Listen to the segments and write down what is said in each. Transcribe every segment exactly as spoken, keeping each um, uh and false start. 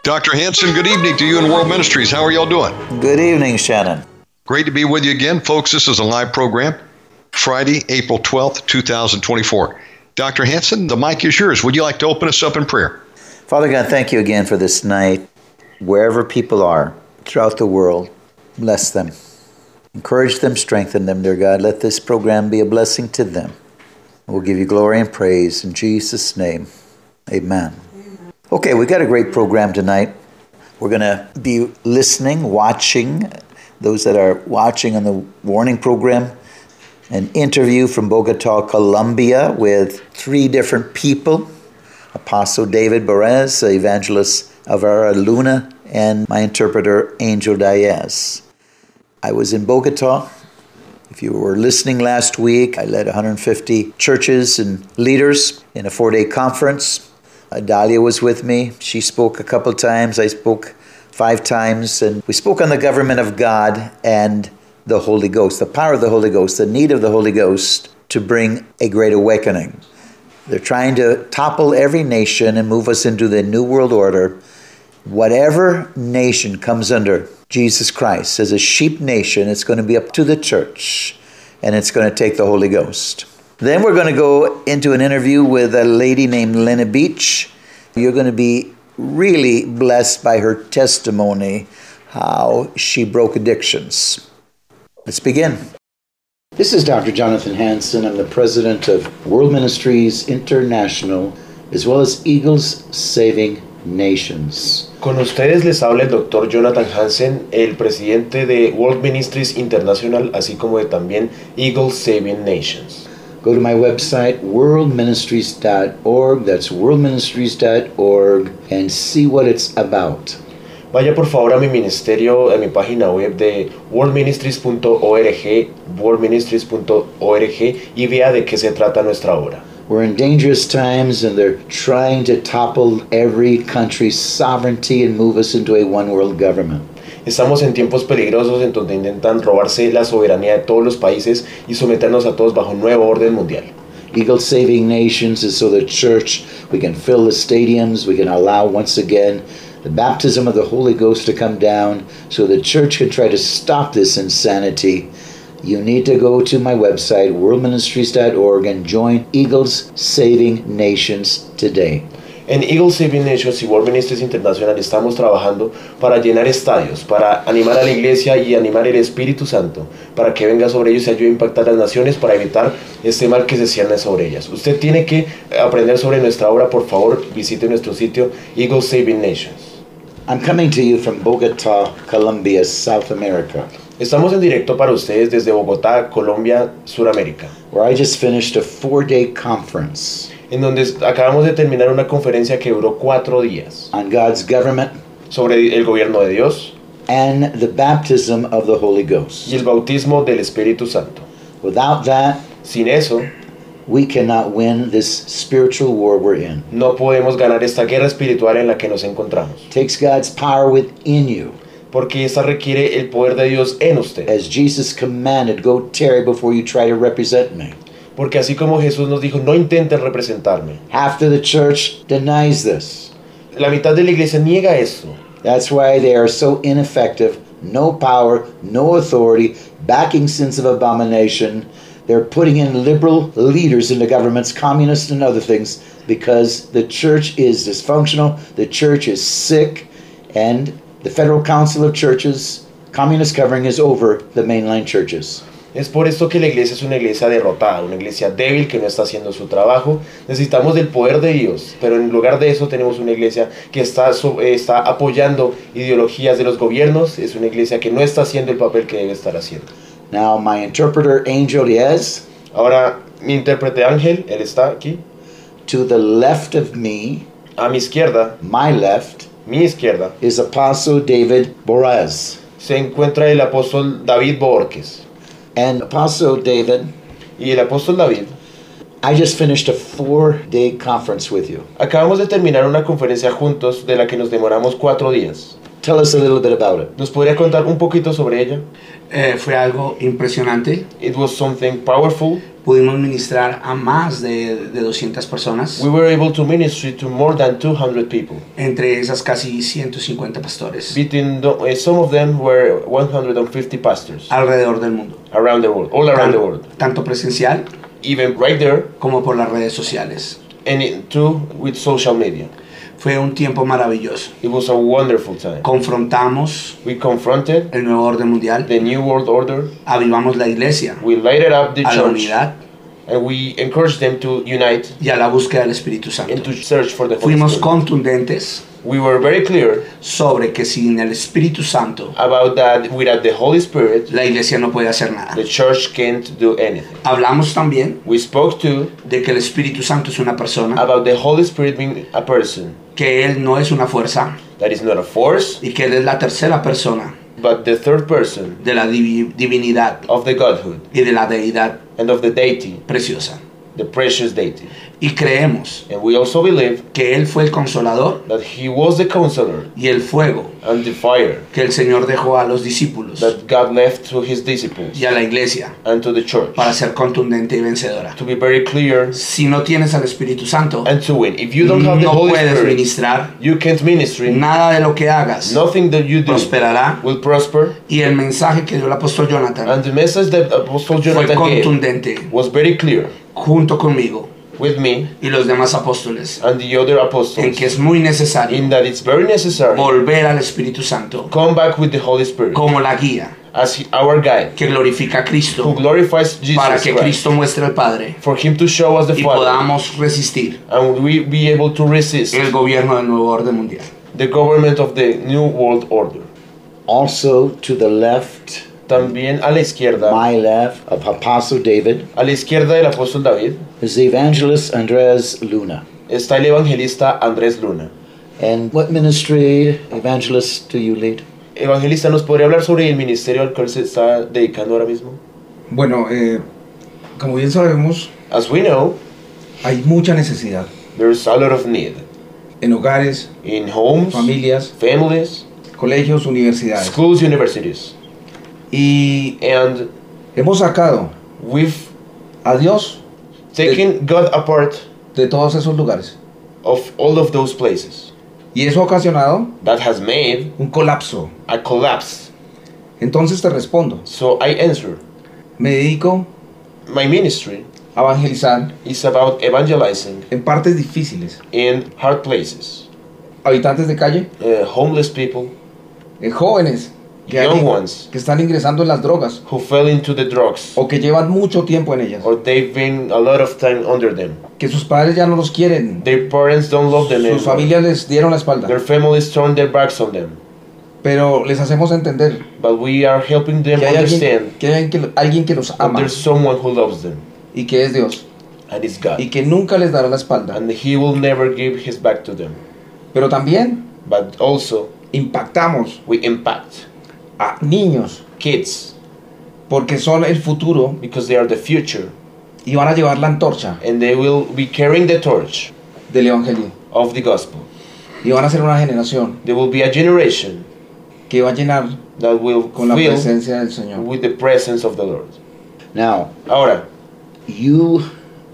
Doctor Hanson, good evening to you and World Ministries. How are y'all doing? Good evening, Shannon. Great to be with you again. Folks, this is a live program, Friday, April twelfth, twenty twenty-four. Doctor Hanson, the mic is yours. Would you like to open us up in prayer? Father God, thank you again for this night. Wherever people are throughout the world, bless them. Encourage them, strengthen them, dear God. Let this program be a blessing to them. We'll give you glory and praise in Jesus' name. Amen. Okay, we've got a great program tonight. We're going to be listening, watching, those that are watching on the warning program, an interview from Bogota, Colombia with three different people. Apostle David Boraz, Evangelist Alvaro Luna, and my interpreter, Angel Diaz. I was in Bogota. If you were listening last week, I led one hundred fifty churches and leaders in a four-day conference. Adalia was with me. She spoke a couple times. I spoke five times. And we spoke on the government of God and the Holy Ghost, the power of the Holy Ghost, the need of the Holy Ghost to bring a great awakening. They're trying to topple every nation and move us into the New World Order. Whatever nation comes under Jesus Christ as a sheep nation, it's going to be up to the church, and it's going to take the Holy Ghost. Then we're going to go into an interview with a lady named Lena Beach. You're going to be really blessed by her testimony, how she broke addictions. Let's begin. This is Doctor Jonathan Hanson. I'm the president of World Ministries International, as well as Eagles Saving Nations. Con ustedes les habla el doctor Jonathan Hansen, el presidente de World Ministries International, así como de también Eagles Saving Nations. Go to my website, world ministries dot org. That's world ministries dot org, and see what it's about. Vaya por favor a mi ministerio, a mi página web de world ministries punto org, world ministries punto org, y vea de qué se trata nuestra obra. We're in dangerous times, and they're trying to topple every country's sovereignty and move us into a one-world government. Estamos en tiempos peligrosos en donde intentan robarse la soberanía de todos los países y someternos a todos bajo un nuevo orden mundial. Eagles Saving Nations is so the church, we can fill the stadiums, we can allow once again the baptism of the Holy Ghost to come down so the church can try to stop this insanity. You need to go to my website, world ministries dot org, and join Eagles Saving Nations today. En Eagles Saving Nations y World Ministries International estamos trabajando para llenar estadios, para animar a la iglesia y animar el Espíritu Santo, para que venga sobre ellos y ayude a impactar las naciones para evitar este mal que se cierne sobre ellas. Usted tiene que aprender sobre nuestra obra, por favor, visite nuestro sitio Eagles Saving Nations. I'm coming to you from Bogota, Colombia, South America. Estamos en directo para ustedes desde Bogotá, Colombia, Suramérica, where I just finished a four-day conference en donde acabamos de terminar una conferencia que duró cuatro días on God's government sobre el gobierno de Dios and the baptism of the Holy Ghost. Y el bautismo del Espíritu Santo. Without that, sin eso, we cannot win this spiritual war we're in. No podemos ganar esta guerra espiritual en la que nos encontramos. It takes God's power within you. Porque esta requiere el poder de Dios en usted. As Jesus commanded, go tarry before you try to represent me. Porque así como Jesús nos dijo, no intenten representarme. Half of the church denies this. La mitad de la iglesia niega esto. That's why they are so ineffective, no power, no authority, backing sins of abomination. They're putting in liberal leaders in the governments, communists and other things, because the church is dysfunctional, the church is sick, and the Federal Council of Churches, communist covering is over the mainline churches. Es por esto que la iglesia es una iglesia derrotada, una iglesia débil que no está haciendo su trabajo. Necesitamos del poder de Dios, pero en lugar de eso tenemos una iglesia que está, está apoyando ideologías de los gobiernos. Es una iglesia que no está haciendo el papel que debe estar haciendo. Now my interpreter Angel Diaz. Ahora mi intérprete Ángel, él está aquí. To the left of me, a mi izquierda, my left, mi izquierda, is Apostle David Boraz. Se encuentra el apóstol David Borges. And Apostle David, y el apóstol David, I just finished a four-day conference with you. Acabamos de terminar una conferencia juntos de la que nos demoramos cuatro días. Tell us a little bit about it. ¿Nos podría contar un poquito sobre ella? Eh, fue algo impresionante. It was something powerful. Pudimos ministrar a más de, de doscientas personas, we were able to minister to more than two hundred people. entre esas casi ciento cincuenta pastores Between the, uh, some of them were one hundred fifty pastors alrededor del mundo, around the world, all around the world, tanto presencial even right there, como por las redes sociales. and it, too with social media. Fue un tiempo maravilloso. It was a wonderful time. Confrontamos We confronted el nuevo orden mundial, the new world order. avivamos la iglesia We lighted up the a la church, unidad and we encouraged them to unite y a la búsqueda del Espíritu and Santo. to search for the Holy Fuimos Spirit. contundentes We were very clear sobre que sin el Espíritu Santo about that. Without the Holy Spirit, la iglesia no puede hacer nada. the church can't do anything. Hablamos también We spoke to de que el Espíritu Santo es una persona, about the Holy Spirit being a person, que Él no es una fuerza that is not a force, y que Él es la tercera persona but the third person de la divi- divinidad of the Godhood y de la deidad and of the deity, preciosa. the precious deity. Y creemos And we also believe que Él fue el consolador that He was the counselor y el fuego and the fire que el Señor dejó a los discípulos that God left to His disciples y a la iglesia and to the church para ser contundente y vencedora. to be very clear Si no tienes al Espíritu Santo, and to win. If you don't have the no Holy puedes Spirit, ministrar. you can't ministry. Nada de lo que hagas Nothing that you do prosperará. will prosper. Y el mensaje que dio el apóstol Jonathan And the message that Apostle fue Jonathan gave contundente was very clear junto conmigo with me y los demás apóstoles, and the other en apostles, que es muy necesario in that it's very necessary volver al Espíritu Santo come back with the Holy Spirit como la guía as he- our guide, que glorifica a who Cristo, glorifies Jesus para que Christ, Cristo muestre al Padre for Him to show us the y Father, podamos resistir and we be able to resist el gobierno del nuevo orden mundial. the government of the New World Order. Also to the left, También a la izquierda, my left, of Apostle David, a la izquierda del apóstol David, is the evangelist Andres Luna. está el evangelista Andrés Luna. And what ministry, evangelist, do you lead? Evangelista, ¿nos podría hablar sobre el ministerio al cual se está dedicando ahora mismo? Bueno, eh, como bien sabemos, As we know, hay mucha necesidad there's a lot of need en hogares, in homes, familias, families, colegios, universidades. schools, universities. Y And hemos sacado we've a Dios taken God apart de todos esos lugares. of all of those places. Y eso ha ocasionado That has made un colapso. a collapse. Entonces te respondo, So I answer, me dedico my ministry a evangelizar is about evangelizing en partes difíciles. in hard places, Habitantes de calle, uh, homeless people, eh, jóvenes que, young hay- ones que están ingresando en las drogas who fell into the drugs, o que llevan mucho tiempo en ellas. or they've been a lot of time under them. Que sus padres ya no los quieren. Their parents don't love them Sus anymore. familias les dieron la espalda. Their families turn their backs on them. Pero les hacemos entender But we are helping them que hay alguien understand que, hay alguien que, alguien que los that ama there's someone who loves them, y que es Dios and it's God. y que nunca les dará la espalda. And He will never give His back to them. Pero también But also, impactamos we impact a niños kids porque son el futuro because they are the future, y van a llevar la antorcha and they will be carrying the torch del evangelio of the gospel. y van a ser una generación There will be a generation que va a llenar that will con la fill presencia del Señor. with the presence of the Lord. Now, Ahora, you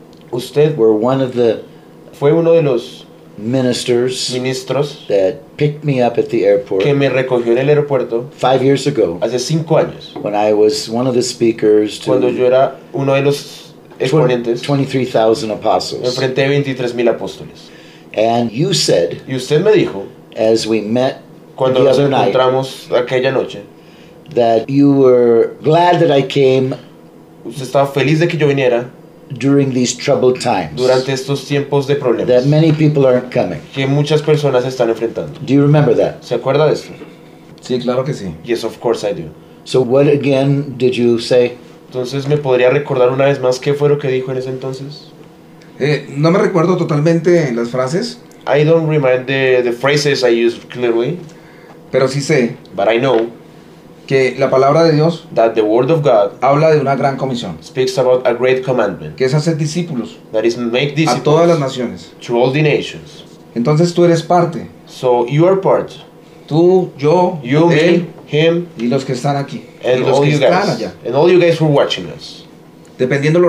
usted were one of the fue uno de los ministers ministros that picked me up at the airport que me recogió en el aeropuerto five years ago hace cinco años, when I was one of the speakers cuando yo to era uno de los exponentes twenty-three thousand apostles. enfrente de veintitrés mil apóstoles. And you said, Y usted me dijo, as we met cuando the nos other night, encontramos aquella noche, that you were glad that I came usted estaba feliz de que yo viniera during these troubled times, durante estos tiempos de that problemas many people aren't coming. que muchas personas están enfrentando. Do you remember that? ¿Se acuerda de esto? Sí, claro que sí. Yes, of course I do. So what again did you say? Entonces, ¿me podría recordar una vez más qué fue lo que dijo en ese entonces? Eh, no me recuerdo totalmente las frases, I don't remind the, the phrases I use clearly, pero sí sé but I know que la palabra de Dios that the Word of God habla de una gran comisión, speaks about a great commandment, que es hacer discípulos that is make a todas las disciples naciones. to all the nations. Entonces tú eres parte, So you are part, tú, yo, you, él me, him, y los que están aquí, y and los all que you están guys, allá, and all you guys who are watching us. dependiendo del horario.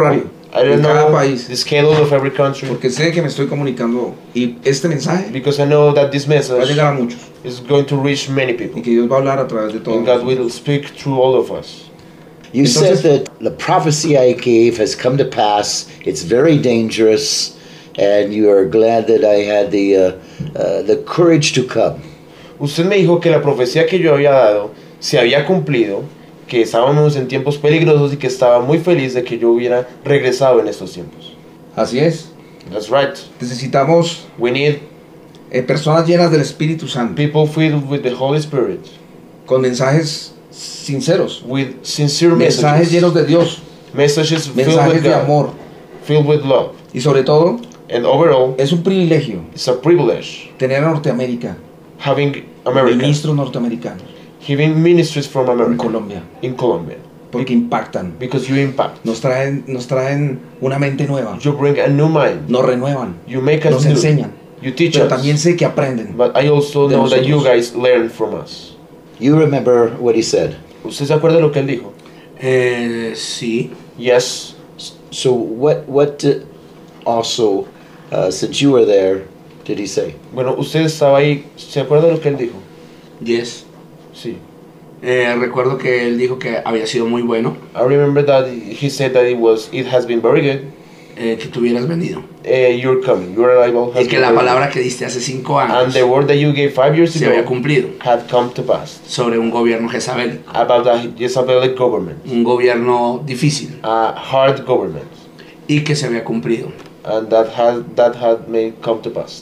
I don't en cada know país. the schedule of every country, Porque sé que me estoy comunicando y este mensaje because I know that this va a message llegar a muchos is going to reach many y people, que Dios va a hablar a través de todos. and God will speak through all of us. You Entonces- said that the prophecy I gave has come to pass. It's very dangerous, and you are glad that I had the uh, uh, the courage to come. Usted me dijo que la profecía que yo había dado se había cumplido, que estábamos en tiempos peligrosos y que estaba muy feliz de que yo hubiera regresado en estos tiempos. Así es. That's right. Necesitamos We need eh, personas llenas del Espíritu Santo, people filled with the Holy Spirit, con mensajes sinceros, with sincere mensajes messages, llenos de Dios, messages filled mensajes with de God, amor. filled with love. Y sobre todo, And overall, es un privilegio it's a privilege tener a Norteamérica, having America, ministros norteamericanos having ministries from en America Colombia, in Colombia, porque impactan, because you impact. nos traen, nos traen una mente nueva, You bring a new mind. nos renuevan, You make us nos new. enseñan, You teach pero us. también sé que aprenden. But I also de know that you nosotros. guys learn from us. You remember what he said. ¿Usted se acuerda de lo que él dijo? Eh, sí. Yes. So what what uh, also, uh, since you were there, did he say? Bueno, usted estaba ahí. ¿Se acuerda de lo que él dijo? Yes. Sí. Eh, recuerdo que él dijo que había sido muy bueno, I remember that he said that it was. It has been very good. eh, que tú hubieras venido. Uh, your coming, your arrival has Y que been la very palabra good. que diste hace cinco And años the word that you gave five years se había ago cumplido had come to pass sobre un gobierno jezabélico, about the Jezebelic government, un gobierno difícil, a hard government, y que se había cumplido. and that had that had made come to pass.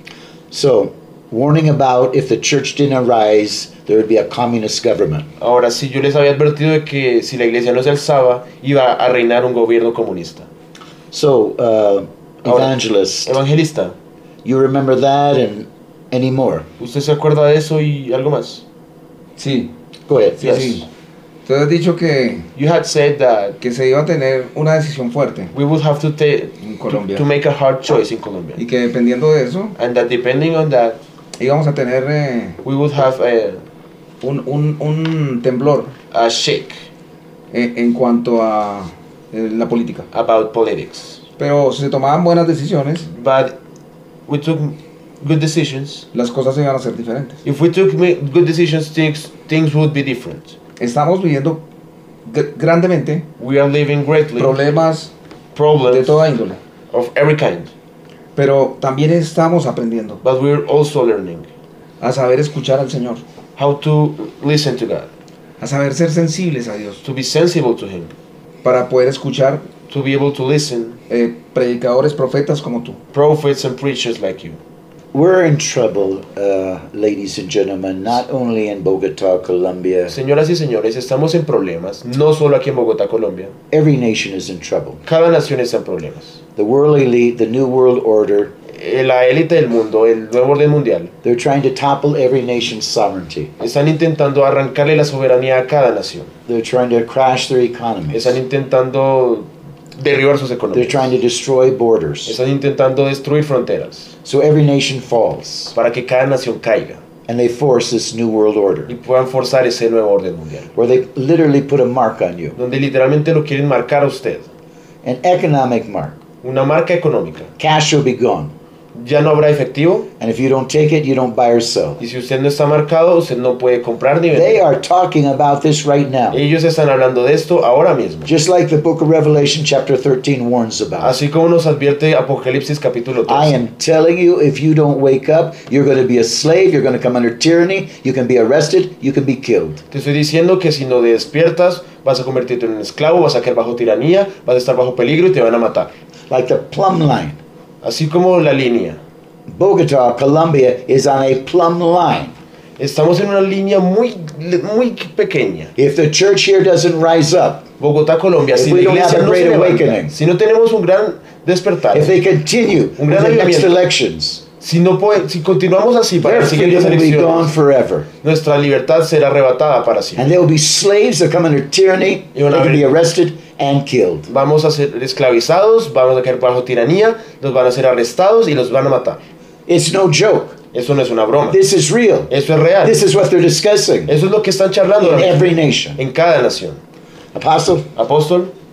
So, warning about if the church didn't arise, there would be a communist government. Ahora, si yo les había advertido de que si la iglesia no se alzaba, iba a reinar un gobierno comunista. So, uh, Ahora, evangelist, Evangelista, you remember that and any more? ¿usted se acuerda de eso y algo más? Sí, Go ahead. sí, Yes. sí. Tú has dicho que, You had said that que se iba a tener una decisión fuerte we would have to take en to, Colombia to make a hard choice in Colombia, y que dependiendo de eso and that depending on that, íbamos a tener eh, we would have a, un, un, un temblor a shake eh, en cuanto a eh, la política. about politics. Pero si se tomaban buenas decisiones, But we took good decisions. las cosas iban a ser diferentes. If we took ma- good decisions, things things would be different. Estamos viviendo gr- grandemente We are living greatly problemas de problems toda índole, of every kind, pero también estamos aprendiendo but we're also learning a saber escuchar al Señor, how to listen to God, a saber ser sensibles a Dios, to be sensible to Him, para poder escuchar to be able to listen eh, predicadores, profetas como tú. prophets and preachers like you. We're in trouble, uh, ladies and gentlemen, not only in Bogota, Colombia. Señoras y señores, estamos en problemas, no solo aquí en Bogotá, Colombia. Every nation is in trouble. Cada nación está en problemas. The world elite, the new world order, Eh, La élite del mundo, el nuevo orden mundial, they're trying to topple every nation's sovereignty. están intentando arrancarle la soberanía a cada nación. They're trying to crash their economies. Están intentando derribar sus They're economías. trying to destroy borders. Están intentando destruir fronteras So every nation falls, para que cada nación caiga and they force this new world y order, puedan forzar ese nuevo orden mundial, where they literally put a mark on you, donde literalmente lo quieren marcar a usted, an economic mark. una marca económica. Cash will be gone, Ya no habrá efectivo and if you don't take it, you don't buy or sell. y si usted no está marcado, usted no puede comprar ni They vender. are talking about this right now, Ellos están hablando de esto ahora mismo, just like the book of Revelation chapter thirteen warns about. así como nos advierte Apocalipsis capítulo I tres. am telling you, if you don't wake up, you're going to be a slave, you're going to come under tyranny, you can be arrested, you can be killed. Te estoy diciendo que si no despiertas, vas a convertirte en un esclavo, vas a caer bajo tiranía, vas a estar bajo peligro y te van a matar. Like the plumb line. Así como la línea. Bogota, Colombia is on a plumb line. Estamos en una línea muy, muy pequeña. If the church here doesn't rise up, Bogotá, Colombia, If si we la don't iglesia have a no se great levanta, awakening. si no tenemos un gran despertar, if they continue Un with gran the next avivamiento. elections, si, no puede, si continuamos así para their las siguientes freedom will be gone elecciones, forever. nuestra libertad será arrebatada para siempre. And they will be slaves that come under tyranny, Y they una can be vez- arrested and killed. Vamos a ser esclavizados, vamos a caer bajo tiranía, los van a ser arrestados y los van a matar. It's no joke. Eso no es una broma. This is real. Eso es real. This is what they're discussing Eso es lo que están charlando in ahora mismo, every nation. en cada nación. Apostle? Apóstol,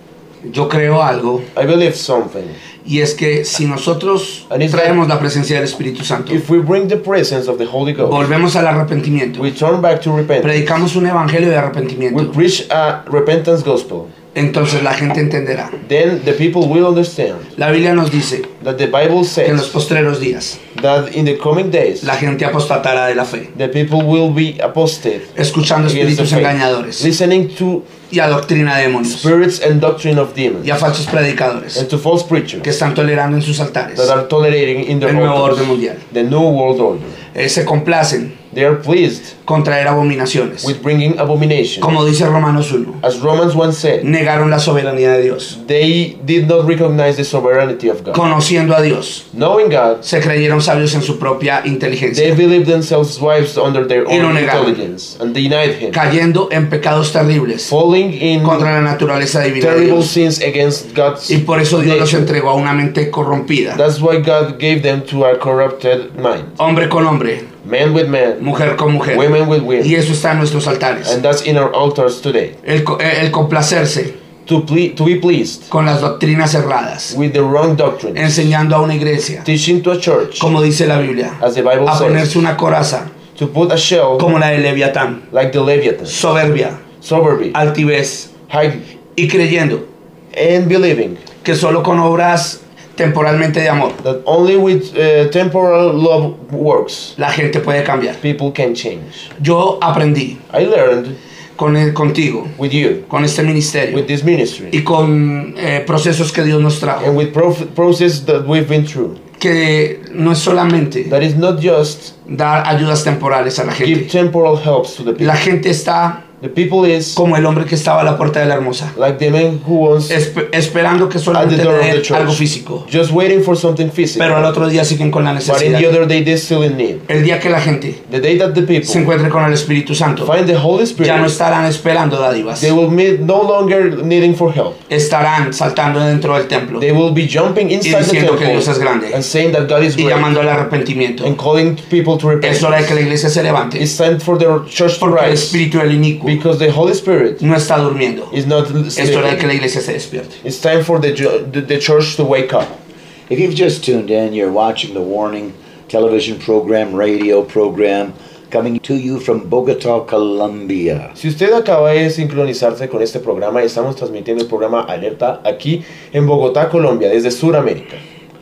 Yo creo algo, I believe something. y es que si nosotros And it's traemos la presencia del Espíritu Santo, If we bring the presence of the Holy Ghost, volvemos al arrepentimiento, we turn back to repentance. predicamos un evangelio de We arrepentimiento, preach a repentance gospel. entonces la gente entenderá. Then the people will understand La Biblia nos dice that the Bible que en los says postreros días that in the coming days, la gente apostatará de la fe, the people will be apostate escuchando against the espíritus faith, engañadores listening to y a doctrina de demonios spirits and doctrine of demons, y a falsos predicadores and to false preachers que están tolerando en sus altares that are tolerating in their el nuevo altars orden mundial. the new world order. Eh, se complacen They are pleased con traer abominaciones. with bringing abomination. Como dice Romanos uno, As Romans once said, negaron la soberanía de Dios. they did not recognize the sovereignty of God. Conociendo a Dios, Knowing God, se creyeron sabios en su propia they inteligencia, believed themselves wise under their Y lo own negaron. intelligence and denied Him, cayendo en pecados terribles falling in contra la naturaleza divina de terrible Dios. sins against God's Y por eso Dios los nature. entregó a una mente corrompida. That's why God gave them to a corrupted mind. Hombre con hombre, Man with man, mujer con mujer. women with women. Y eso está en nuestros altares. And that's in our altars today. El, co- el complacerse To, ple- to be pleased con las doctrinas erradas, with the wrong doctrine. enseñando a una iglesia, Teaching to a church, como dice la Biblia, as the Bible a ponerse says, una coraza to put a shell como la de Leviatán, like the Leviathan, soberbia, soberby, altivez, high, y creyendo and believing que solo con obras temporalmente de amor that only with uh, temporal love works, la gente puede cambiar. people can change. Yo aprendí I learned con el- contigo, with you, con este ministerio with this ministry, y con eh, procesos que Dios nos trajo, and with prof- process that we've been through, que no es solamente that is not just dar ayudas temporales a la give gente. temporal helps to the people. La gente está The people is como el hombre que estaba a la puerta de la hermosa, like the man who wants esp- esperando que at solamente the le door of the den church, algo físico, just waiting for something physical, pero al otro día siguen con la but in necesidad. the other day they're still in need. El día que la gente The day that the se people encuentre con el Espíritu Santo, find the Holy Spirit, ya no estarán esperando dádivas, they will be no longer needing for help. estarán saltando dentro del templo They will be jumping inside the diciendo que temple Dios es grande and saying that God is y great llamando al arrepentimiento. and calling people to repentance. Es hora de que la iglesia se levante, It's time for the church to porque el rise espíritu del inicuo because the Holy Spirit no está durmiendo. is not Es hora de que la sleeping. iglesia se despierte. It's time for the, ju- the, the church to wake up. If you've just tuned in, you're watching the Warning television program, radio program, coming to you from Bogota, Colombia. Si usted acaba de sincronizarse con este programa, estamos transmitiendo el programa Alerta aquí en Bogotá, Colombia, desde Sudamérica.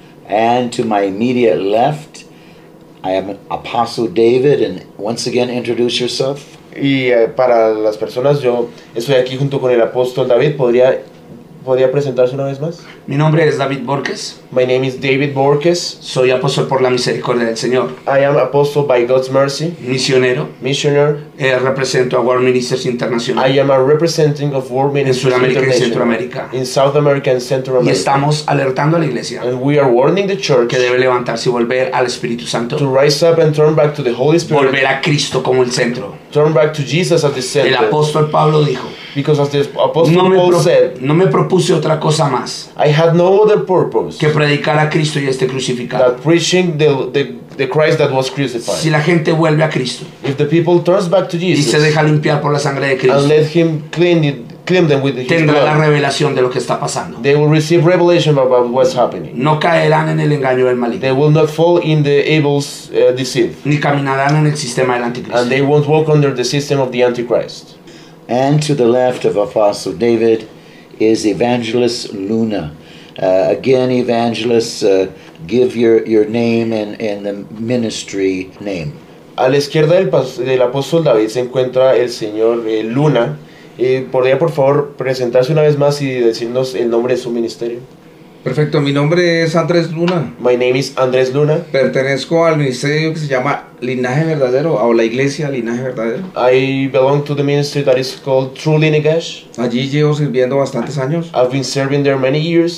And to my immediate left, I am Apostle David, and once again, introduce yourself. Y eh, para las personas, yo estoy aquí junto con el apóstol David. ¿Podría, ¿podría presentarse una vez más? Mi nombre es David Borges, My name is David Borges. soy apóstol por la misericordia del Señor, I am apostle by God's mercy, misionero, missionary. eh, represento a World Ministers International I am a representative of World Ministries Sudamérica y International Centroamérica. in South America and Central y America. estamos alertando a la iglesia And we are warning the church que debe levantarse y volver al Espíritu to Santo, rise up and turn back to the Holy Spirit, volver a Cristo como el centro. turn back to Jesus as the El center. apóstol Pablo dijo, Because as the apostle no me, Paul pro- said, no me propuse otra cosa más I had no other purpose que predicar a Cristo y este crucificado. than preaching the, the, the Christ that was Si crucified. la gente vuelve a Cristo If the people turns back to y se Jesus deja limpiar por la sangre de and Cristo, let Him clean, it, clean them with His tendrá la blood, revelación de lo que está pasando. they will receive revelation about what's happening. No caerán en el engaño del maligno, They will not fall in the evil's uh, deceit. ni caminarán en el sistema del And anticristo. they won't walk under the system of the Antichrist. And to the left of Apostle David is Evangelist Luna. Uh, again, Evangelist, uh, give your, your name and, and the ministry name. A la izquierda del, pas- del apóstol David se encuentra el señor eh, Luna. Eh, ¿Podría por favor presentarse una vez más y decirnos el nombre de su ministerio? Perfecto, mi nombre es Andrés Luna. My name is Andrés Luna. Pertenezco al ministerio que se llama Linaje Verdadero, o la iglesia Linaje Verdadero. I belong to the ministry that is called True Lineage. Allí llevo sirviendo bastantes años I've been serving there many years.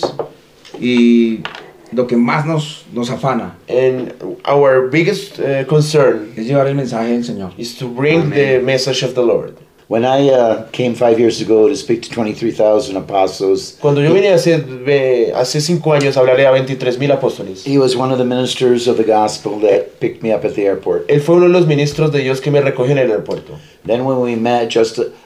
y lo que más nos, nos afana And our biggest uh, concern es llevar el mensaje del Señor. is to bring the message of the Lord. When I uh, came five years ago to speak to twenty-three thousand apostles, Cuando yo vine hace, eh, hace cinco años a hablarle a veintitrés mil apóstoles, he was one of the ministers of the gospel that picked me up at the airport. él fue uno de los ministros de Dios que me recogió en el aeropuerto. Then when we met just a,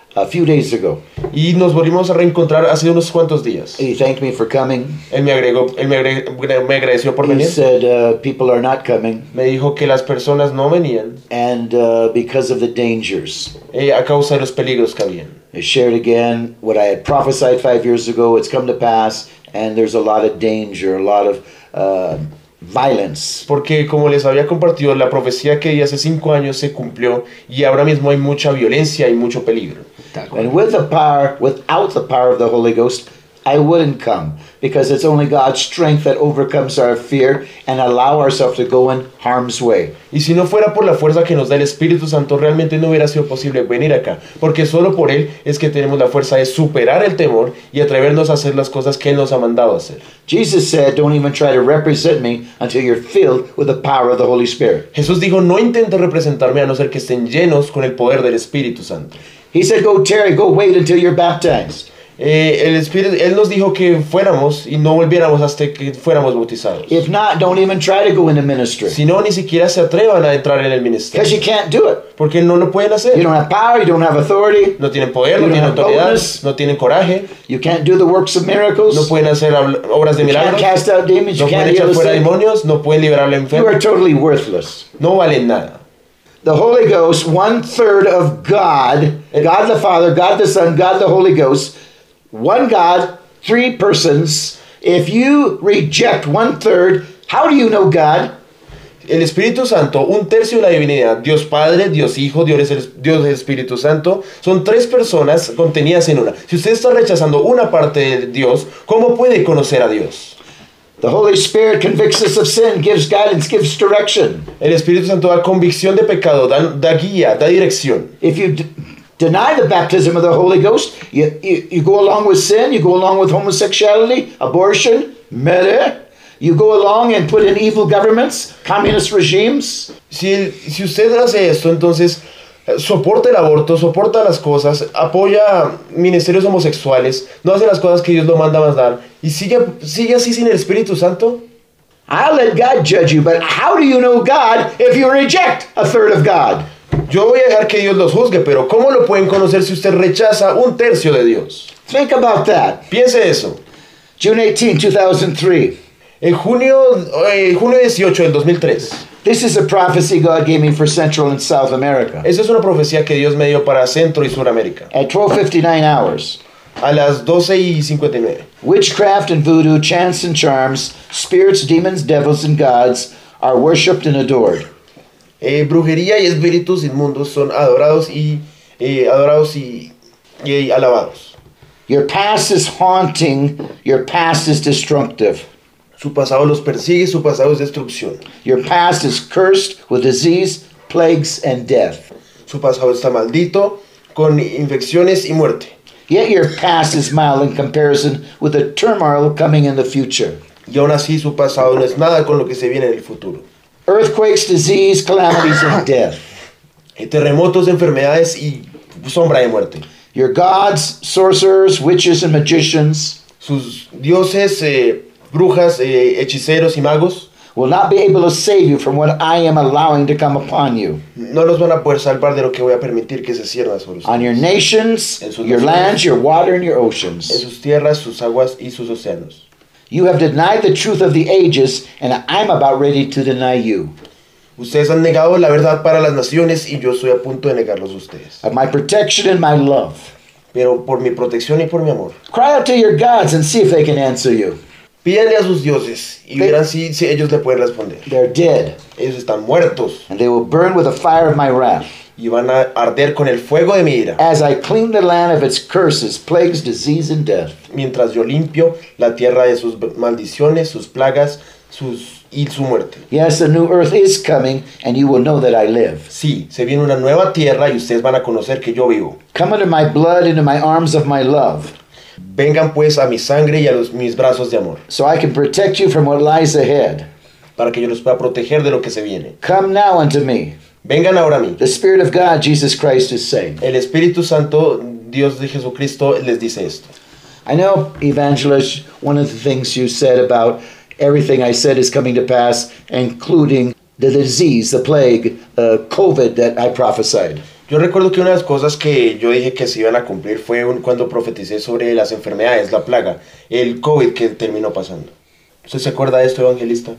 a few days ago. Y nos volvimos a reencontrar hace unos cuantos días. He thanked me for coming. Él me agregó, él me, agregó, me agradeció por He venir. said uh, people are not coming, Me dijo que las personas no venían and uh, because of the dangers. eh, a causa de los peligros que habían. I shared again what I had prophesied five years ago. It's come to pass, and there's a lot of danger, a lot of uh, violence. Porque como les había compartido, la profecía que di hace cinco años se cumplió y ahora mismo hay mucha violencia y mucho peligro. Tal cual. And with the power, without the power of the Holy Ghost, I wouldn't come, because it's only God's strength that overcomes our fear and allow ourselves to go in harm's way. Y si no fuera por la fuerza que nos da el Espíritu Santo, realmente no hubiera sido posible venir acá. Porque solo por Él es que tenemos la fuerza de superar el temor y atrevernos a hacer las cosas que Él nos ha mandado a hacer. Jesus said, don't even try to represent me until you're filled with the power of the Holy Spirit. Jesús dijo, no intentes representarme a no ser que estén llenos con el poder del Espíritu Santo. He said, go tarry, go wait until you're baptized. Eh, el Espíritu, Él nos dijo que fuéramos y no volviéramos hasta que fuéramos bautizados. If not, don't even try to go into ministry, Si no, ni siquiera se atrevan a entrar en el because ministerio. you can't do it. Porque no lo pueden You hacer. don't have power, you don't have authority, No tienen poder, You no don't tienen have autoridad, boldness. no tienen coraje, you can't do the works of miracles, no pueden hacer habl- obras de you can't milagros, cast out demons, you no can't pueden heal echar the fuera sick. demonios, no pueden liberar al You enfermo, are totally worthless. no valen nada. The Holy Ghost, one third of God, God the Father, God the Son, God the Holy Ghost, one God, three persons. If you reject one third, how do you know God? El Espíritu Santo, un tercio de la divinidad, Dios Padre, Dios Hijo, Dios, el- Dios el Espíritu Santo, son tres personas contenidas en una. Si usted está rechazando una parte de Dios, ¿cómo puede conocer a Dios? The Holy Spirit convicts us of sin, gives guidance, gives direction. El Espíritu Santo da convicción de pecado, da, da guía, da dirección. If you d- deny the baptism of the Holy Ghost, you, you, you go along with sin, you go along with homosexuality, abortion, murder. You go along and put in evil governments, communist regimes. Si, si usted hace esto, entonces eh, soporta el aborto, soporta las cosas, apoya ministerios homosexuales, no hace las cosas que Dios lo manda a dar y sigue, sigue así sin el Espíritu Santo. I'll let God judge you, but how do you know God if you reject a third of God? Yo voy a dejar que Dios los juzgue, pero ¿cómo lo pueden conocer si usted rechaza un tercio de Dios? Think about that. Piense eso. June eighteenth, two thousand three. En junio, eh, junio dieciocho del dos mil tres. This is a prophecy God gave me for Central and South America. Esa es una profecía que Dios me dio para Centro y Suramérica. At twelve fifty-nine hours, A las doce y cincuenta y nueve. witchcraft and voodoo, chants and charms, spirits, demons, devils, and gods are worshipped and adored. Eh, brujería y espíritus inmundos son adorados y eh, adorados y, y alabados. Your past is haunting, your past is destructive. Su pasado los persigue, su pasado es destrucción. Your past is cursed with disease, plagues, and death. Su pasado está maldito con infecciones y muerte. Yet your past is mild in comparison with the turmoil coming in the future. Y aún así su pasado no es nada con lo que se viene en el futuro. Earthquakes, disease, calamities, and death. Eh, terremotos, enfermedades y sombra de muerte. Your gods, sorcerers, witches, and magicians Sus dioses, eh, brujas, eh, hechiceros y magos will not be able to save you from what I am allowing to come upon you. no los van a poder salvar de lo que voy a permitir que se cierra sobre On ustedes. your nations, En sus your naciones. lands, your water, and your En oceans. sus tierras, sus aguas y sus océanos. You have denied the truth of the ages, and I'm about ready to deny you. Ustedes han negado la verdad para las naciones y yo estoy a punto de negarlos a ustedes. Of my protection and my love. Pero por mi protección y por mi amor. Cry out to your gods and see if they can answer you. Pídanle a sus dioses y verán si, si ellos le pueden responder. They're dead, Ellos están muertos and they will burn with the fire of my wrath. y van a arder con el fuego de mi ira. As I clean the land of its curses, plagues, disease, and death. Mientras yo limpio la tierra de sus maldiciones, sus plagas sus, y su muerte. Yes, a new earth is coming, and you will know that I live. Sí, se viene una nueva tierra y ustedes van a conocer que yo vivo. Come under my blood, into my arms of my love, Vengan pues a mi sangre y a los, mis brazos de amor, so I can protect you from what lies ahead. para que yo los pueda proteger de lo que se viene. Come now unto me. Vengan ahora a mí. The Spirit of God, Jesus Christ, is saying. El Espíritu Santo, Dios de Jesucristo, les dice esto. I know, evangelist, one of the things you said about everything I said is coming to pass, including the disease, the plague, uh, COVID that I prophesied. Yo recuerdo que una de las cosas que yo dije que se iban a cumplir fue un- cuando profeticé sobre las enfermedades, la plaga, el COVID que terminó pasando. ¿Usted se acuerda de esto, evangelista?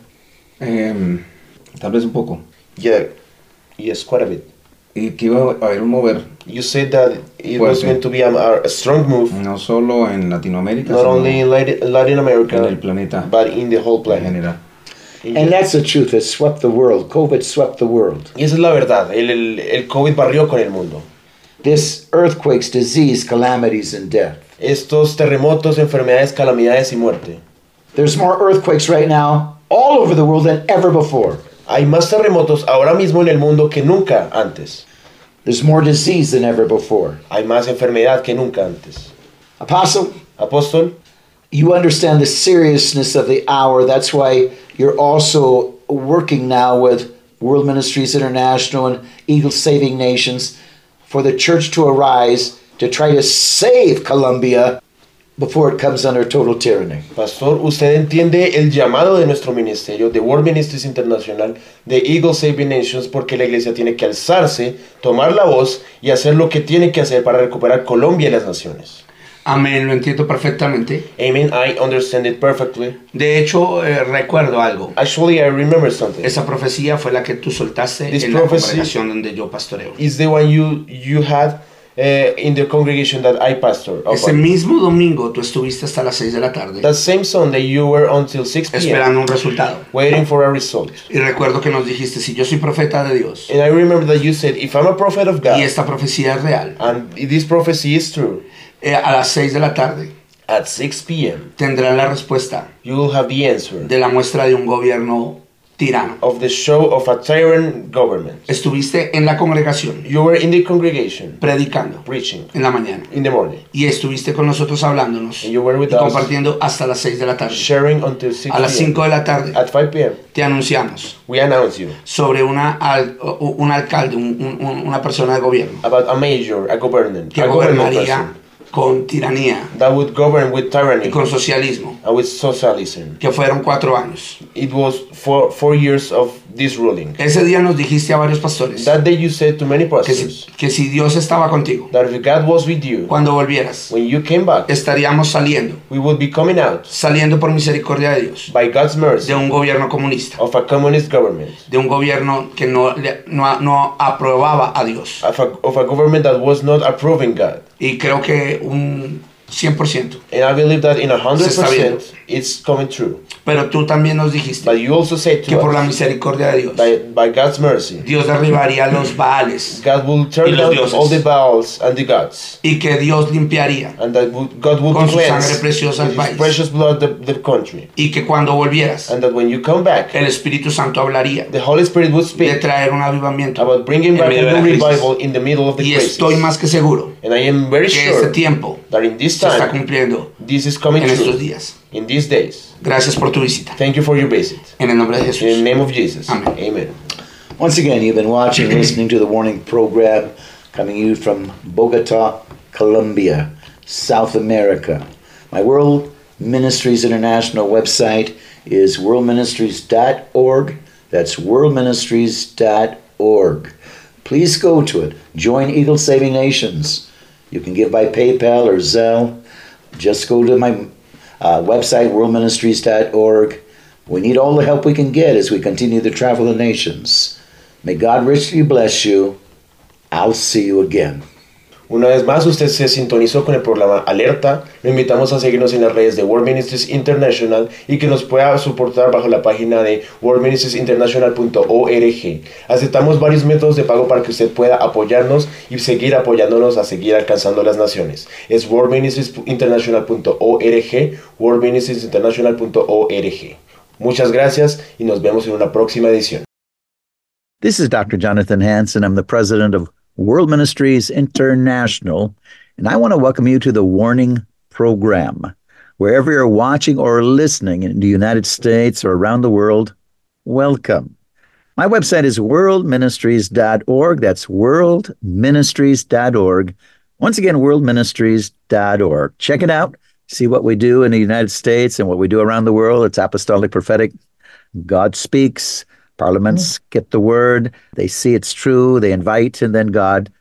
Em, tal vez un poco. Yeah, yes, quite a bit. Y que iba a haber un mover, You said that it was Fuerte. going to be a, a strong move, no solo en Latinoamérica, not sino only in Latin, Latin America, en el planeta but in the whole en planet. general. And that's the truth. It swept the world. COVID swept the world. Y esa es la verdad, el, el, el COVID barrió con el mundo. This earthquakes, disease, calamities, and death. Estos terremotos, enfermedades, calamidades y muerte. There's more earthquakes right now all over the world than ever before. Hay más terremotos ahora mismo en el mundo que nunca antes. There's more disease than ever before. Hay más enfermedad que nunca antes. Apostle, Apóstol, you understand the seriousness of the hour. That's why you're also working now with World Ministries International and Eagle Saving Nations for the church to arise to try to save Colombia before it comes under total tyranny. pastor, usted entiende el llamado de nuestro ministerio, de World Ministries International, de Eagle Saving Nations, porque la iglesia tiene que alzarse, tomar la voz y hacer lo que tiene que hacer para recuperar Colombia y las naciones. Amén, lo entiendo perfectamente. Amen, I understand it perfectly. De hecho, eh, recuerdo algo. Actually, I remember something. Esa profecía fue la que tú soltaste This en la prophecy- congregación donde yo pastoreo. Is the one you, you had uh, in the congregation that I pastor. Ese upon. mismo domingo tú estuviste hasta las seis de la tarde That same Sunday you were until six p m esperando un resultado. waiting for a result. Y recuerdo que nos dijiste, si yo soy profeta de Dios And I remember that you said, if I'm a prophet of God, y esta profecía es real, and this prophecy is true, eh, a las seis de la tarde at six p m tendrán la respuesta you will have the answer de la muestra de un gobierno tirano. of the show of a tyrant government. Estuviste en la congregación You were in the congregation predicando preaching en la mañana in the morning, y estuviste con nosotros hablándonos and you were with y us compartiendo hasta las seis de la tarde. sharing until six A las p m cinco de la tarde At five p m te anunciamos we announce you sobre una al- u- un alcalde, un- un- un- una persona de gobierno about a major, a government, que a government gobernaría person con tiranía that would govern with y tyranny con socialismo, and with socialism. que fueron cuatro años. It was four, four years of this ruling. Ese día nos dijiste a varios pastores That day you said to many que si, pastors que si Dios estaba contigo, that if God was with you, cuando volvieras, when you came back, estaríamos saliendo, we would be coming out saliendo por misericordia de Dios, by God's mercy de un gobierno comunista, of a communist government, de un gobierno que no, le- no, no aprobaba a Dios. of a, of a government that was not approving God. Y creo que un cien por ciento. And I believe that in a hundred Se está viendo. percent it's coming true. Pero tú también nos dijiste But you also said que to por la us, misericordia de Dios, by, by God's mercy, Dios derribaría los Baales God will Y turn los down dioses. all the Baals and the gods, y que Dios limpiaría and that would, God will Con su cleanse sangre preciosa with el His país. precious blood the, the country, y que cuando volvieras, and that when you come back, el Espíritu Santo hablaría the Holy Spirit would de speak traer un avivamiento. about bringing en back medio de a la new crisis. revival in the middle of the Y crisis. estoy más que seguro And I am very que este sure tiempo that in this se está time, cumpliendo this is coming en estos true. días. In these days. Gracias por tu visita. Thank you for your visit. En el nombre de In the Jesús. name of Jesus. Amen. Amen. Once again, you've been watching, listening to the Warning Program coming to you from Bogota, Colombia, South America. My World Ministries International website is world ministries dot org. That's world ministries dot org. Please go to it. Join Eagle Saving Nations. You can give by PayPal or Zelle. Just go to my uh, website, world ministries dot org. We need all the help we can get as we continue to travel the nations. May God richly bless you. I'll see you again. Una vez más, usted se sintonizó con el programa Alerta. Lo invitamos a seguirnos en las redes de World Ministries International y que nos pueda soportar bajo la página de world ministries international punto org. Aceptamos varios métodos de pago para que usted pueda apoyarnos y seguir apoyándonos a seguir alcanzando las naciones. Es world ministries international punto org, world ministries international punto org. Muchas gracias y nos vemos en una próxima edición. This is Doctor Jonathan Hansen. I'm the president of World Ministries International, and I want to welcome you to the Warning Program. Wherever you're watching or listening in the United States or around the world, welcome. My website is world ministries dot org. That's world ministries dot org. Once again, world ministries dot org. Check it out. See what we do in the United States and what we do around the world. It's apostolic prophetic. God speaks. Parliaments get the word. They see it's true. They invite, and then God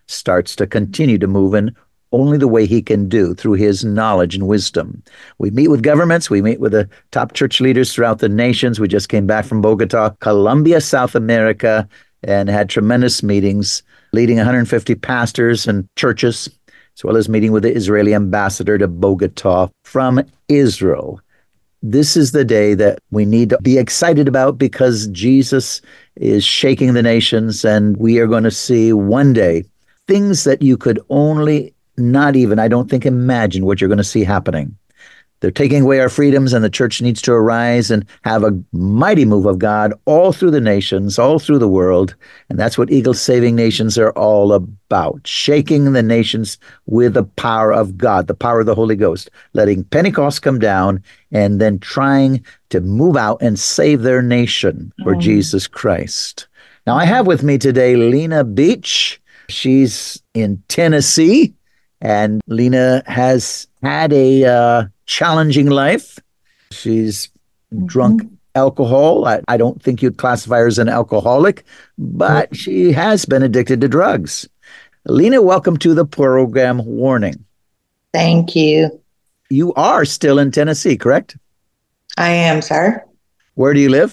starts to continue to move in only the way he can do through his knowledge and wisdom. We meet with governments. We meet with the top church leaders throughout the nations. We just came back from Bogota, Colombia, South America, and had tremendous meetings leading one hundred fifty pastors and churches, as well as meeting with the Israeli ambassador to Bogota from Israel. This is the day that we need to be excited about because Jesus is shaking the nations, and we are going to see one day things that you could only not even, I don't think, imagine what you're going to see happening. They're taking away our freedoms, and the church needs to arise and have a mighty move of God all through the nations, all through the world. And that's what Eagle Saving Nations are all about, shaking the nations with the power of God, the power of the Holy Ghost, letting Pentecost come down, and then trying to move out and save their nation for mm. Jesus Christ. Now, I have with me today Lena Beach. She's in Tennessee, and Lena has had a uh, challenging life. She's mm-hmm. drunk alcohol. I, I don't think you'd classify her as an alcoholic, but she has been addicted to drugs. Lena, welcome to the program Warning. Thank you. You are still in Tennessee, correct? I am, sir. Where do you live?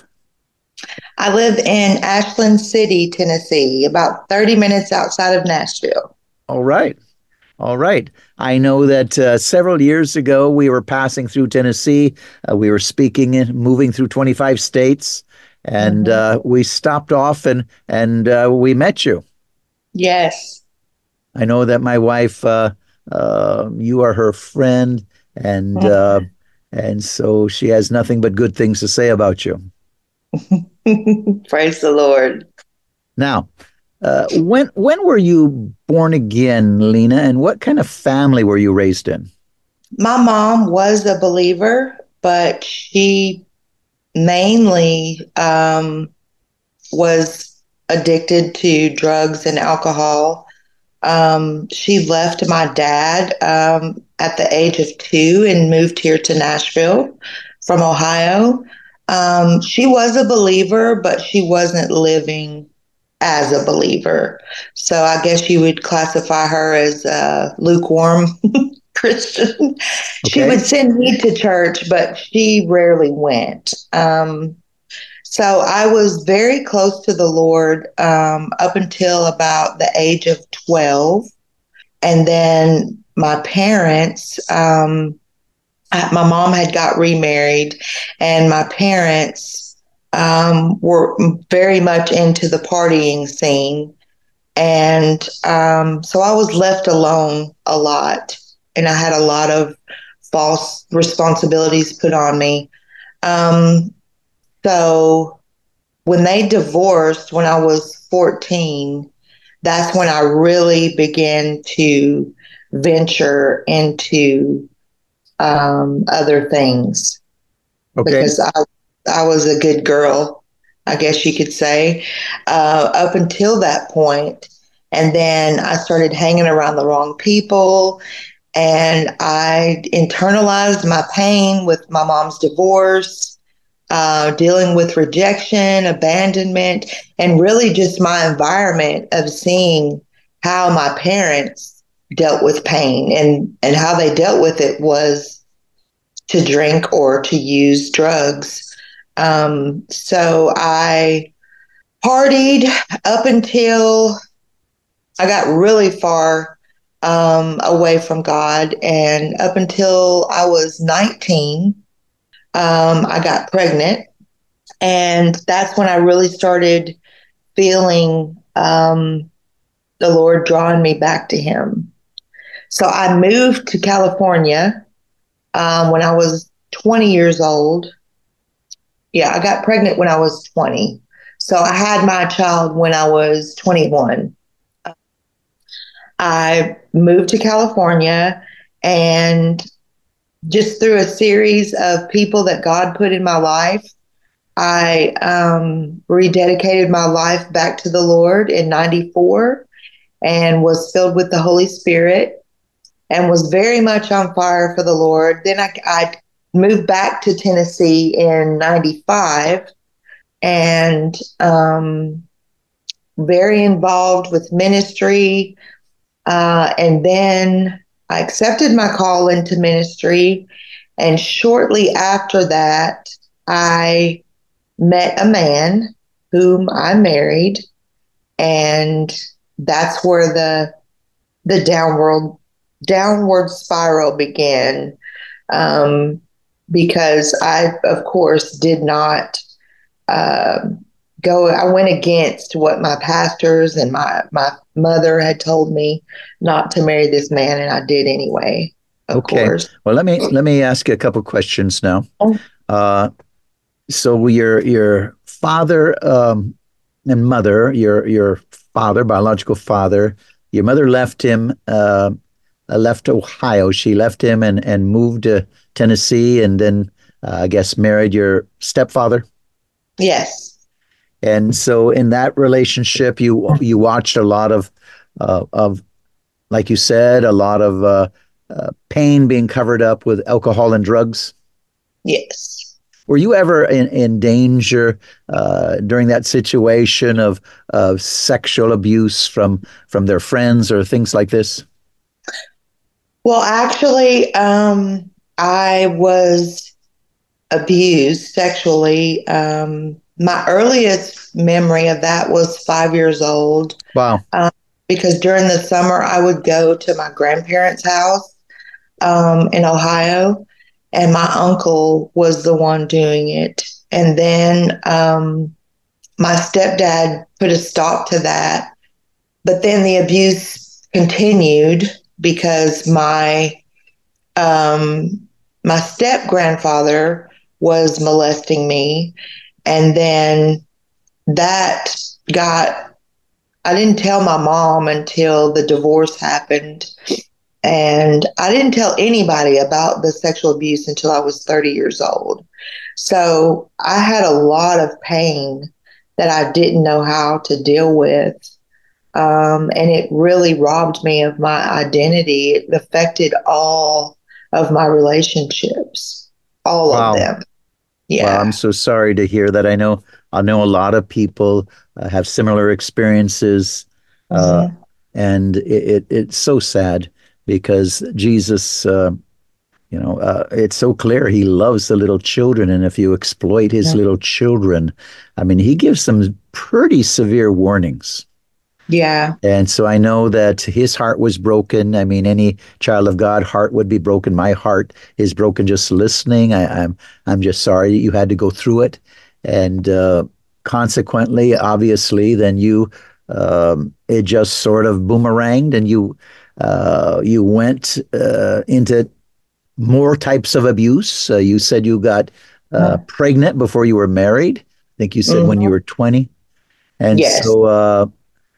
I live in Ashland City, Tennessee, about thirty minutes outside of Nashville. All right. All right. I know that uh, several years ago, we were passing through Tennessee. Uh, we were speaking and moving through twenty-five states, and mm-hmm. uh, we stopped off and, and uh, we met you. Yes. I know that my wife, uh, uh, you are her friend, and mm-hmm. uh, and so she has nothing but good things to say about you. Praise the Lord. Now, Uh, when when were you born again, Lena, and what kind of family were you raised in? My mom was a believer, but she mainly um, was addicted to drugs and alcohol. Um, she left my dad um, at the age of two and moved here to Nashville from Ohio. Um, she was a believer, but she wasn't living as a believer. So I guess you would classify her as a lukewarm Christian. Okay. She would send me to church, but she rarely went. Um, so I was very close to the Lord um, up until about the age of twelve. And then my parents, um, I, my mom had got remarried, and my parents Um, were very much into the partying scene. And um, so I was left alone a lot, and I had a lot of false responsibilities put on me. Um, so when they divorced when I was fourteen, that's when I really began to venture into um, other things. Okay. Because I I was a good girl, I guess you could say, uh, up until that point. And then I started hanging around the wrong people, and I internalized my pain with my mom's divorce, uh, dealing with rejection, abandonment, and really just my environment of seeing how my parents dealt with pain, and, and how they dealt with it was to drink or to use drugs. Um, so I partied up until I got really far um, away from God. And up until I was nineteen, um, I got pregnant. And that's when I really started feeling um, the Lord drawing me back to Him. So I moved to California um, when I was twenty years old. Yeah, I got pregnant when I was twenty. So I had my child when I was twenty-one. I moved to California, and just through a series of people that God put in my life, I um, rededicated my life back to the Lord in ninety-four, and was filled with the Holy Spirit, and was very much on fire for the Lord. Then I, I moved back to Tennessee in ninety-five, and um, very involved with ministry, Uh, and then I accepted my call into ministry. And shortly after that, I met a man whom I married. And that's where the the downward downward spiral began. Um, because I, of course, did not uh, go. I went against what my pastors and my my mother had told me not to marry this man, and I did anyway. Of Okay. course. Well, let me let me ask you a couple questions now. Oh. Uh, so your your father um, and mother, your your father, biological father, your mother left him, uh, uh, left Ohio. She left him and and moved to Tennessee, and then uh, I guess married your stepfather. Yes. And so in that relationship, you you watched a lot of uh, of like you said, a lot of uh, uh, pain being covered up with alcohol and drugs. Yes. Were you ever in, in danger uh, during that situation of of sexual abuse from from their friends or things like this? Well, actually, um, I was abused sexually. Um, my earliest memory of that was five years old. Wow. Um, because during the summer, I would go to my grandparents' house um, in Ohio, and my uncle was the one doing it. And then um, my stepdad put a stop to that. But then the abuse continued because my um, my step grandfather was molesting me, and then that got. I didn't tell my mom until the divorce happened, and I didn't tell anybody about the sexual abuse until I was thirty years old. So I had a lot of pain that I didn't know how to deal with. Um, and it really robbed me of my identity. It affected all of my relationships, all of Wow. them. Yeah. Well, I'm so sorry to hear that. I know I know a lot of people uh, have similar experiences, uh, Mhm. and it, it, it's so sad because Jesus, uh, you know, uh, it's so clear he loves the little children, and if you exploit his Yeah. little children, I mean, he gives some pretty severe warnings. Yeah. And so I know that his heart was broken. I mean, any child of God heart would be broken. My heart is broken just listening. I, I'm I'm just sorry you had to go through it, and uh, consequently, obviously, then you um, it just sort of boomeranged, and you uh, you went uh, into more types of abuse. Uh, you said you got uh, pregnant before you were married. I think you said when you Mhm. were twenty, and Yes. so. Uh,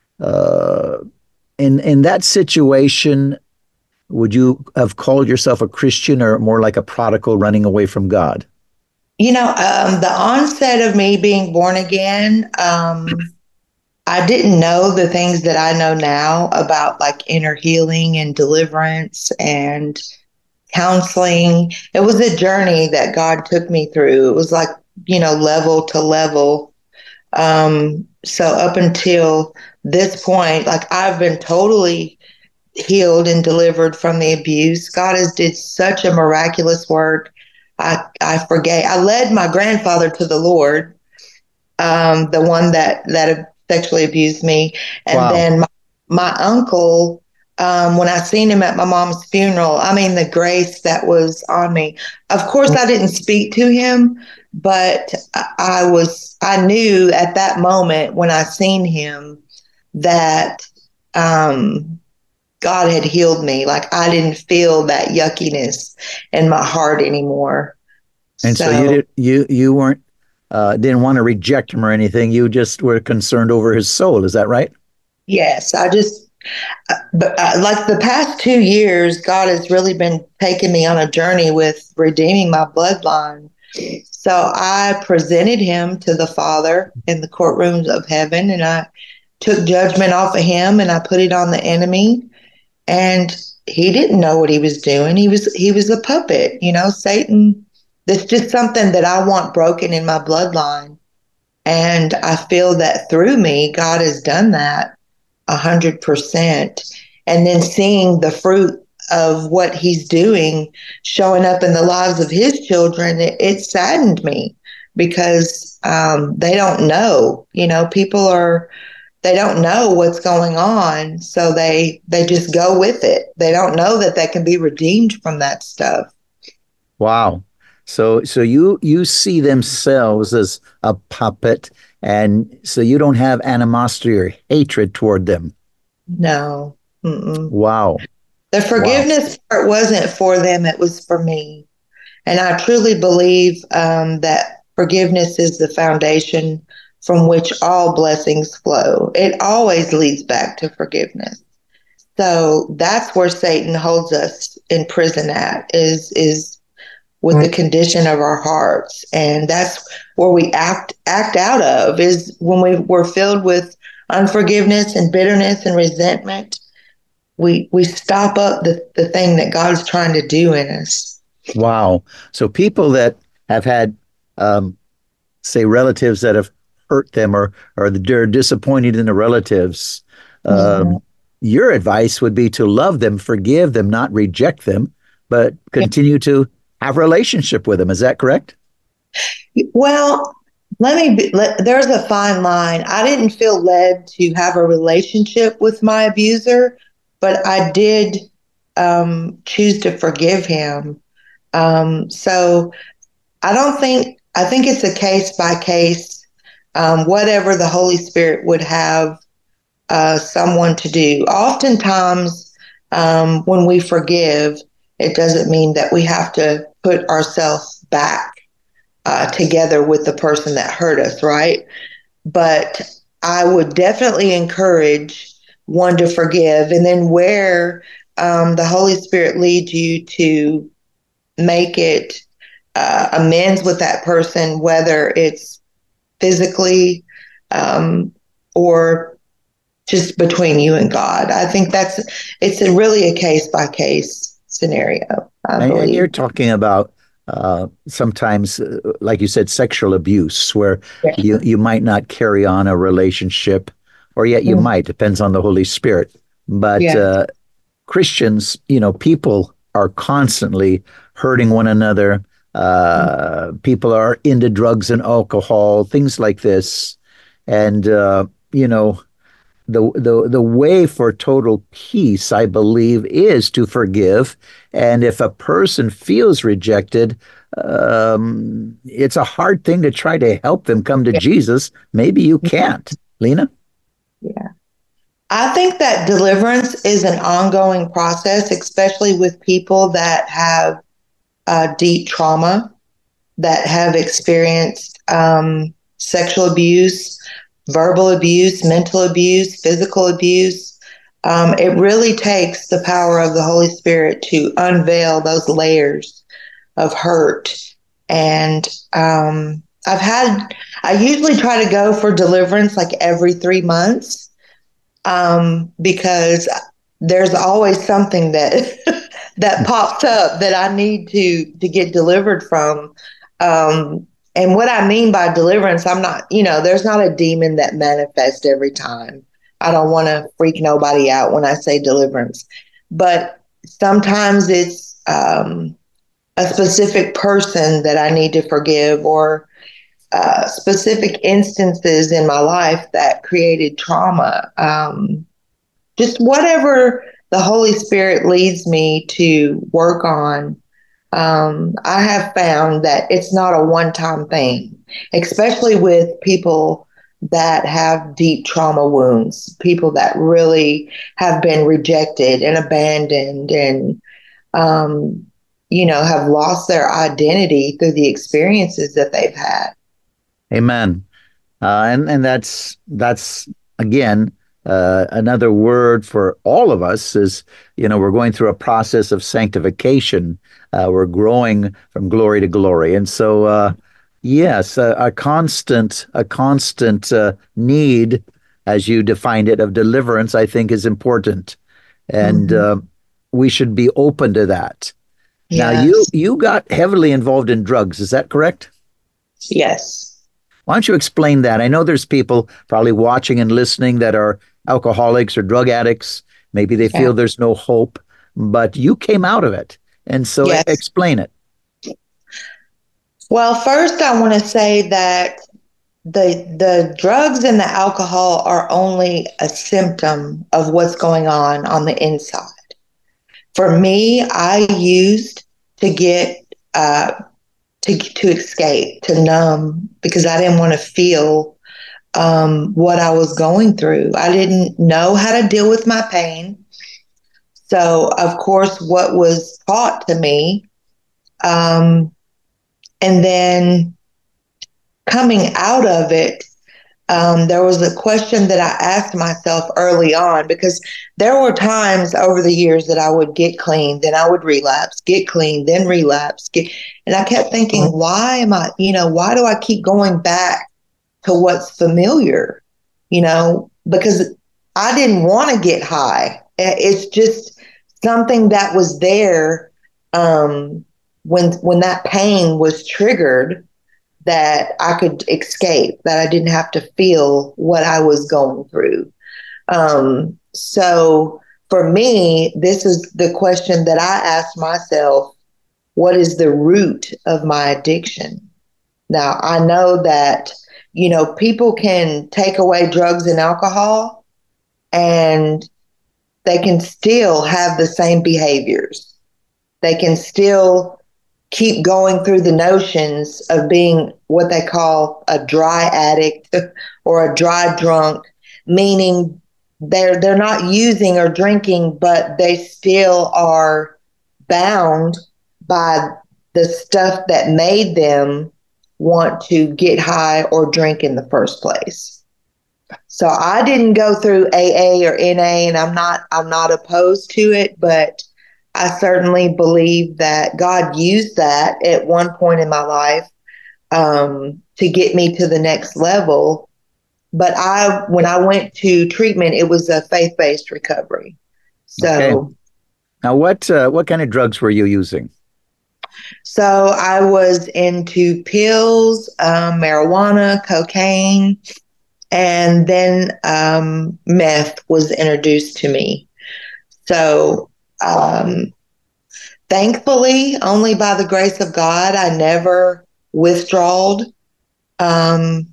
uh, in in that situation, would you have called yourself a Christian or more like a prodigal running away from God? You know, um, the onset of me being born again, um, I didn't know the things that I know now about like inner healing and deliverance and counseling. It was a journey that God took me through. It was like, you know, level to level. Um, so up until this point, like I've been totally healed and delivered from the abuse. God has did such a miraculous work. I I forgave. I led my grandfather to the Lord, um, the one that that sexually abused me, and Wow. then my, my uncle. Um, when I seen him at my mom's funeral, I mean the grace that was on me. Of course, I didn't speak to him, but I I was. I knew at that moment when I seen him that um, God had healed me. Like I didn't feel that yuckiness in my heart anymore. And so you So did you you weren't uh, didn't want to reject him or anything. You just were concerned over his soul. Is that right? yes, I just, uh, but uh, like the past two years, God has really been taking me on a journey with redeeming my bloodline. So I presented him to the Father in the courtrooms of heaven, and I took judgment off of him and I put it on the enemy. And he didn't know what he was doing. He was he was a puppet, you know, Satan. That's just something that I want broken in my bloodline. And I feel that through me, God has done that a hundred percent. and then seeing the fruit of what he's doing showing up in the lives of his children, it, it saddened me because um, they don't know. You know, people are they don't know what's going on, so they they just go with it. They don't know that they can be redeemed from that stuff. Wow. So so you you see themselves as a puppet, and so you don't have animosity or hatred toward them. No. Mm-mm. Wow. The forgiveness wow. part wasn't for them, it was for me. And I truly believe um, that forgiveness is the foundation from which all blessings flow. It always leads back to forgiveness. So that's where Satan holds us in prison at, is is with the condition of our hearts. And that's where we act act out of, is when we were filled with unforgiveness and bitterness and resentment. We we stop up the, the thing that God's trying to do in us. Wow. So people that have had, um, say, relatives that have hurt them, or, or they're disappointed in the relatives, um, mm-hmm. your advice would be to love them, forgive them, not reject them, but continue to have a relationship with them. Is that correct? Well, let me be, let, there's a fine line. I didn't feel led to have a relationship with my abuser, but I did um, choose to forgive him. Um, so I don't think, I think it's a case by case, um, whatever the Holy Spirit would have uh, someone to do. Oftentimes, um, when we forgive, it doesn't mean that we have to put ourselves back uh, together with the person that hurt us, right? But I would definitely encourage one to forgive, and then where um, the Holy Spirit leads you to make it uh, amends with that person, whether it's physically um, or just between you and God. I think that's, it's a really a case by case scenario, I and, believe. And you're talking about uh, sometimes, uh, like you said, sexual abuse, where yeah. you, you might not carry on a relationship, or yet you mm. might, depends on the Holy Spirit. But yeah. uh, Christians, you know, people are constantly hurting one another. Uh, mm. People are into drugs and alcohol, things like this. And, uh, you know, the, the, the way for total peace, I believe, is to forgive. And if a person feels rejected, um, it's a hard thing to try to help them come to yeah. Jesus. Maybe you can't. Lena? Yeah. I think that deliverance is an ongoing process, especially with people that have uh, deep trauma, that have experienced um, sexual abuse, verbal abuse, mental abuse, physical abuse. Um, it really takes the power of the Holy Spirit to unveil those layers of hurt. And um, I've had, I usually try to go for deliverance like every three months. Um, because there's always something that that pops up that I need to to get delivered from. Um, and what I mean by deliverance, I'm not, you know, there's not a demon that manifests every time. I don't want to freak nobody out when I say deliverance, but sometimes it's um, a specific person that I need to forgive, or Uh, specific instances in my life that created trauma. Um, just whatever the Holy Spirit leads me to work on. Um, I have found that it's not a one-time thing, especially with people that have deep trauma wounds, people that really have been rejected and abandoned and, um, you know, have lost their identity through the experiences that they've had. Amen. Uh, and, and that's, that's again, uh, another word for all of us is, you know, we're going through a process of sanctification. Uh, we're growing from glory to glory. And so, uh, yes, a, a constant, a constant uh, need, as you defined it, of deliverance, I think is important. And mm-hmm. uh, we should be open to that. Yes. Now, you, you got heavily involved in drugs. Is that correct? Yes. Why don't you explain that? I know there's people probably watching and listening that are alcoholics or drug addicts, Maybe they Yeah. feel there's no hope, but you came out of it. And so Yes. explain it. Well, first, I want to say that the the drugs and the alcohol are only a symptom of what's going on on the inside. For me, I used to get uh, to to escape, to numb, because I didn't want to feel um, what I was going through. I didn't know how to deal with my pain. So, of course, what was taught to me, um, and then coming out of it, um, there was a question that I asked myself early on, because there were times over the years that I would get clean, then I would relapse, get clean, then relapse. Get, and I kept thinking, why am I, you know, why do I keep going back to what's familiar? You know, because I didn't want to get high. It's just something that was there um, when when that pain was triggered, that I could escape, that I didn't have to feel what I was going through. Um, so for me, this is the question that I asked myself: what is the root of my addiction? Now, I know that, you know, people can take away drugs and alcohol and they can still have the same behaviors. They can still keep going through the notions of being what they call a dry addict or a dry drunk, meaning they're they're not using or drinking, but they still are bound by the stuff that made them want to get high or drink in the first place. So I didn't go through A A or N A, and I'm not I'm not opposed to it, but I certainly believe that God used that at one point in my life um, to get me to the next level. But I, when I went to treatment, it was a faith-based recovery. So, Okay. Now, what uh, what kind of drugs were you using? so I was into pills, um, marijuana, cocaine, and then um, meth was introduced to me. So, um, thankfully, only by the grace of God, I never withdrawed. Um,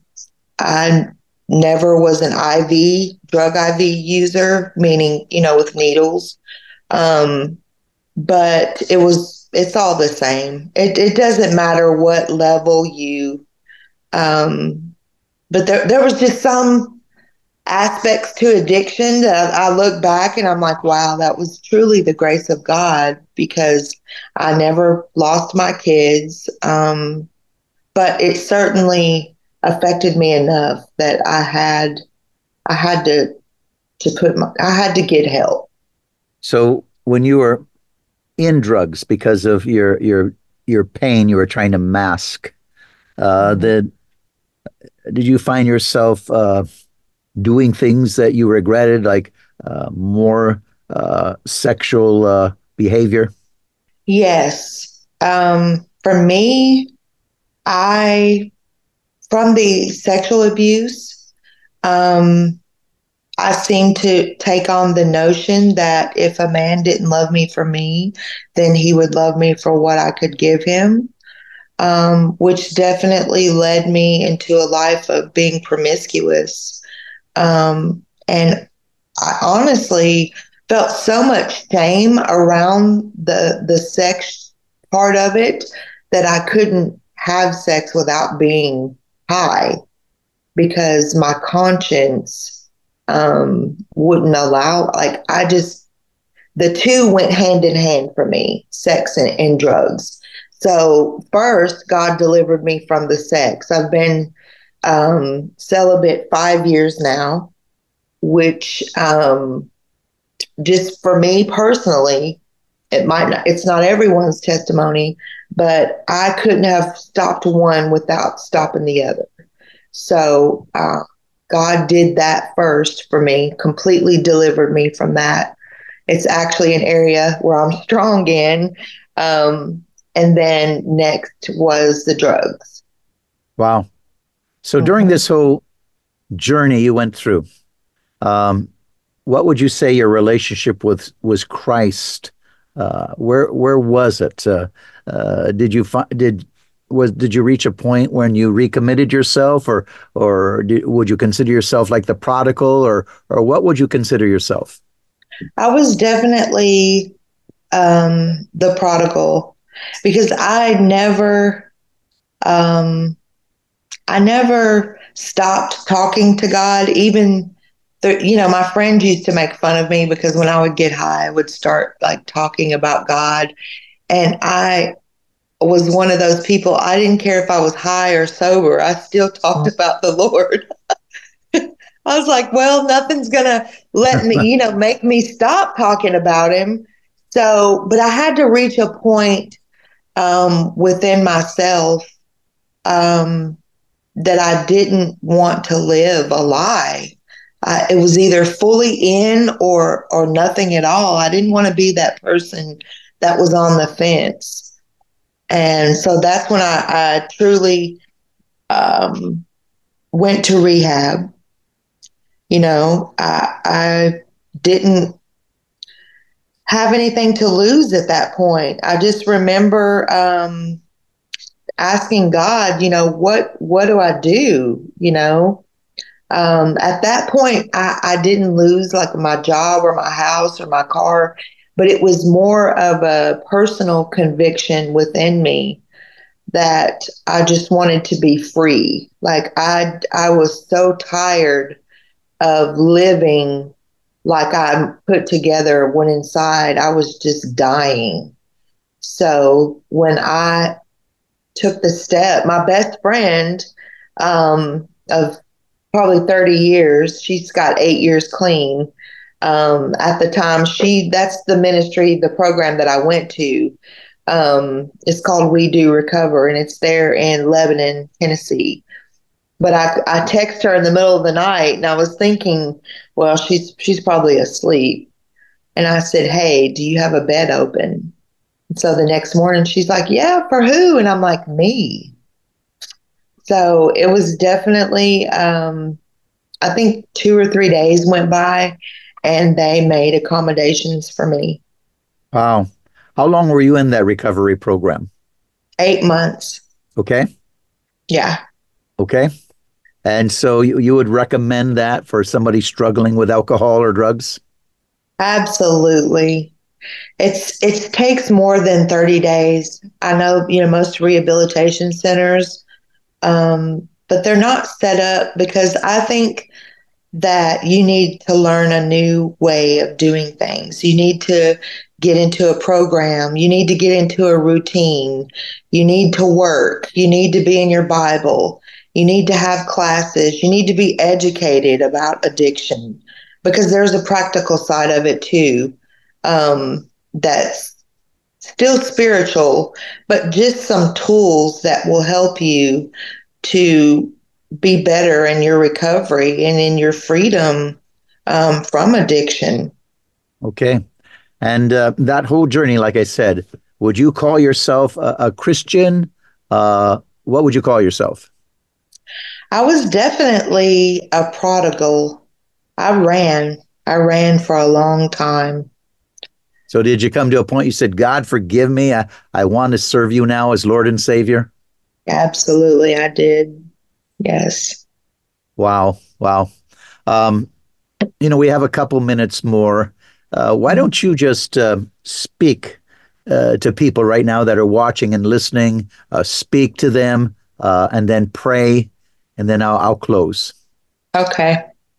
I never was an I V, drug I V user, meaning, you know, with needles. Um, but it was, it's all the same. It, it doesn't matter what level you, um, but there, there was just some aspects to addiction that I look back and I'm like, wow, that was truly the grace of God, because I never lost my kids. Um, but it certainly affected me enough that I had, I had to, to put my, I had to get help. So when you were in drugs because of your your your pain, you were trying to mask. Uh, Mhm. the Did you find yourself uh, doing things that you regretted, like uh, more uh, sexual uh, behavior? Yes. Um, for me, I, from the sexual abuse, um, I seemed to take on the notion that if a man didn't love me for me, then he would love me for what I could give him, um, which definitely led me into a life of being promiscuous. Um, and I honestly felt so much shame around the the sex part of it that I couldn't have sex without being high, because my conscience um, wouldn't allow. Like, I just, the two went hand in hand for me, sex and, and drugs. So first, God delivered me from the sex. I've been um, celibate five years now, which um, just for me personally, it might not, it's not everyone's testimony, but I couldn't have stopped one without stopping the other. So uh, God did that first for me, completely delivered me from that. It's actually an area where I'm strong in. Um, and then next was the drugs. Wow. So during Mhm. this whole journey you went through, um, what would you say your relationship with was Christ? Uh, where where was it? Uh, uh, did you find did was did you reach a point when you recommitted yourself, or or did, would you consider yourself like the prodigal, or or what would you consider yourself? I was definitely um, the prodigal because I never, um, I never stopped talking to God. Even, the, you know, my friends used to make fun of me because when I would get high, I would start like talking about God, and I was one of those people. I didn't care if I was high or sober. I still talked about the Lord. I was like, well, nothing's going to let me, you know, make me stop talking about him. So, but I had to reach a point um, within myself um, that I didn't want to live a lie. Uh, it was either fully in or or nothing at all. I didn't want to be that person that was on the fence. And so that's when I, I truly um, went to rehab. You know, I, I didn't have anything to lose at that point. I just remember um, asking God, you know, what what do I do? You know, um, at that point, I, I didn't lose like my job or my house or my car, but it was more of a personal conviction within me that I just wanted to be free. Like I, I was so tired of living like I put together when inside I was just dying. So when I took the step, my best friend um, of probably thirty years, she's got eight years clean. Um, at the time, she that's the ministry, the program that I went to. Um, it's called We Do Recover, and it's there in Lebanon, Tennessee. But I, I text her in the middle of the night, and I was thinking, well, she's she's probably asleep. And I said, hey, do you have a bed open? And so the next morning, she's like, yeah, for who? And I'm like, me. So it was definitely, um, I think two or three days went by, and they made accommodations for me. Wow. How long were you in that recovery program? Eight months. Okay. Yeah. Okay. And so you, you would recommend that for somebody struggling with alcohol or drugs? Absolutely. It's it takes more than thirty days. I know, you know, most rehabilitation centers, um, but they're not set up because I think that you need to learn a new way of doing things. You need to get into a program. You need to get into a routine. You need to work. You need to be in your Bible. You need to have classes. You need to be educated about addiction because there's a practical side of it too. Um, that's still spiritual, but just some tools that will help you to be better in your recovery and in your freedom um, from addiction. Okay. And uh, that whole journey, like I said, would you call yourself a, a Christian? Uh, what would you call yourself? I was definitely a prodigal. I ran. I ran for a long time. So did you come to a point you said, God, forgive me. I, I want to serve you now as Lord and Savior? Absolutely, I did. Yes. Wow. Wow. Um, you know, we have a couple minutes more. Uh, why don't you just uh, speak uh, to people right now that are watching and listening, uh, speak to them, uh, and then pray, and then I'll, I'll close. Okay.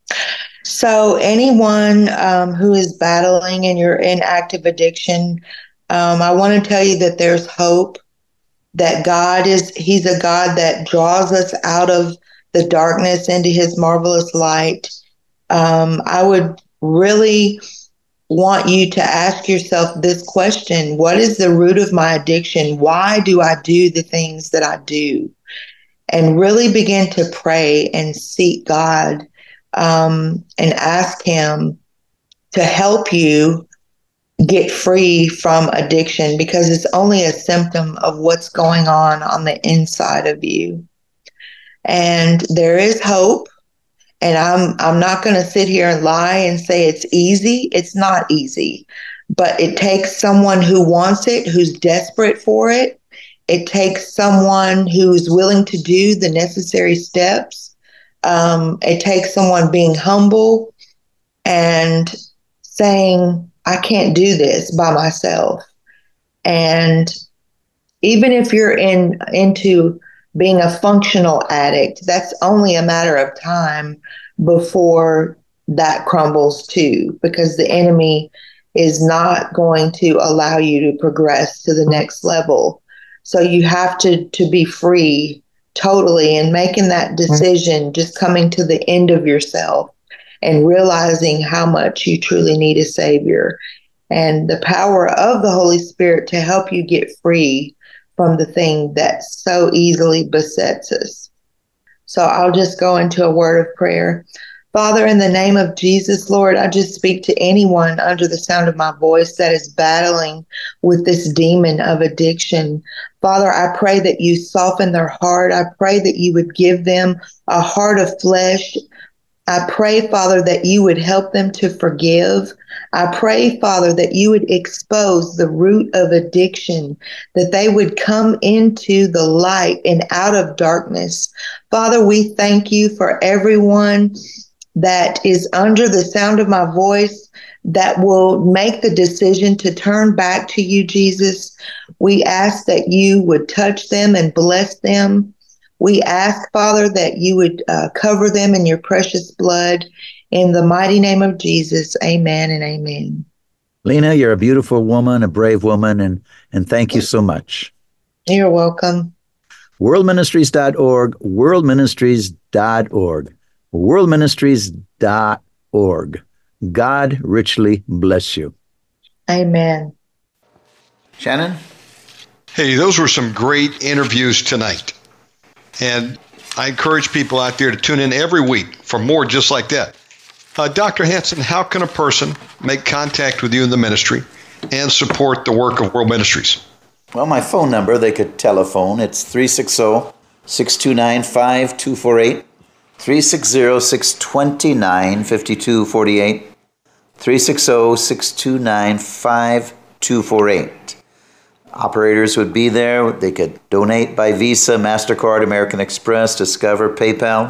So anyone um, who is battling and you're in active addiction, um, I want to tell you that there's hope, that God is, he's a God that draws us out of the darkness into his marvelous light. Um, I would really want you to ask yourself this question: what is the root of my addiction? Why do I do the things that I do? And really begin to pray and seek God um, and ask him to help you get free from addiction, because it's only a symptom of what's going on on the inside of you. And there is hope. And I'm I'm not going to sit here and lie and say it's easy. It's not easy. But it takes someone who wants it, who's desperate for it. It takes someone who's willing to do the necessary steps. Um, it takes someone being humble and saying, I can't do this by myself. And even if you're in into being a functional addict, that's only a matter of time before that crumbles too, because the enemy is not going to allow you to progress to the next level. So you have to, to be free totally, and making that decision, just coming to the end of yourself and realizing how much you truly need a savior, and the power of the Holy Spirit to help you get free from the thing that so easily besets us. So I'll just go into a word of prayer. Father, in the name of Jesus, Lord, I just speak to anyone under the sound of my voice that is battling with this demon of addiction. Father, I pray that you soften their heart. I pray that you would give them a heart of flesh. I pray, Father, that you would help them to forgive. I pray, Father, that you would expose the root of addiction, that they would come into the light and out of darkness. Father, we thank you for everyone that is under the sound of my voice that will make the decision to turn back to you, Jesus. We ask that you would touch them and bless them. We ask, Father, that you would uh, cover them in your precious blood. In the mighty name of Jesus, amen and amen. Lena, you're a beautiful woman, a brave woman, and, and thank you so much. You're welcome. world ministries dot org, world ministries dot org, world ministries dot org. God richly bless you. Amen. Shannon? Hey, those were some great interviews tonight. And I encourage people out there to tune in every week for more just like that. Uh, Doctor Hansen, how can a person make contact with you in the ministry and support the work of World Ministries? Well, my phone number, they could telephone. It's three six zero, six two nine, five two four eight, three six zero, six two nine, five two four eight, three six zero, six two nine, five two four eight. Operators would be there. They could donate by Visa, MasterCard, American Express, Discover, PayPal.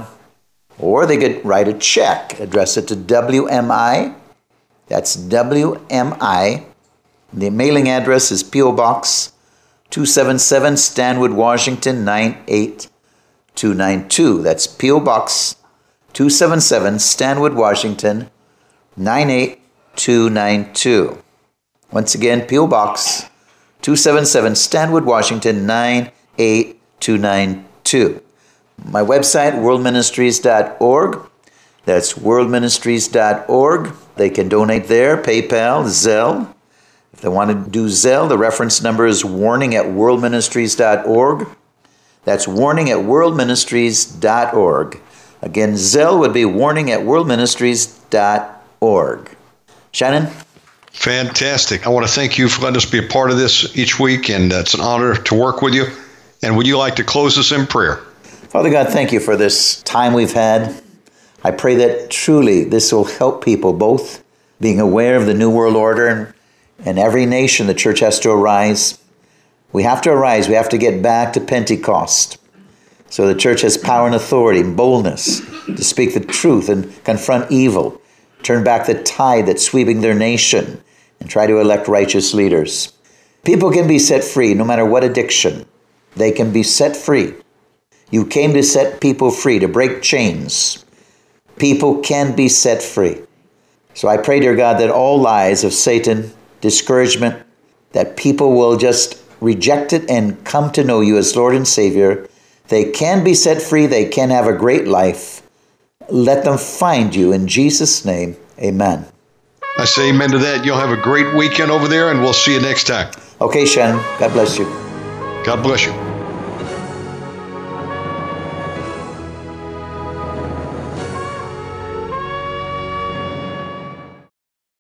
Or they could write a check, address it to W M I. That's W M I. The mailing address is P O Box two seventy-seven, Stanwood, Washington, nine eight two nine two. That's P O Box two seventy-seven, Stanwood, Washington, nine eight two nine two. Once again, P O Box two seventy-seven, Stanwood, Washington, nine eight two nine two. My website, world ministries dot org. That's world ministries dot org. They can donate there, PayPal, Zelle. If they want to do Zelle, the reference number is warning at world ministries dot org. That's warning at world ministries dot org. Again, Zelle would be warning at world ministries dot org. Shannon? Fantastic. I want to thank you for letting us be a part of this each week, and it's an honor to work with you. And would you like to close us in prayer? Father God, thank you for this time we've had. I pray that truly this will help people, both being aware of the New World Order, and, and every nation the church has to arise. We have to arise. We have to get back to Pentecost. So the church has power and authority and boldness to speak the truth and confront evil, turn back the tide that's sweeping their nation, and try to elect righteous leaders. People can be set free no matter what addiction. They can be set free. You came to set people free, to break chains. People can be set free. So I pray, dear God, that all lies of Satan, discouragement, that people will just reject it and come to know you as Lord and Savior. They can be set free. They can have a great life. Let them find you in Jesus' name. Amen. I say amen to that. You'll have a great weekend over there, and we'll see you next time. Okay, Shannon. God bless you. God bless you.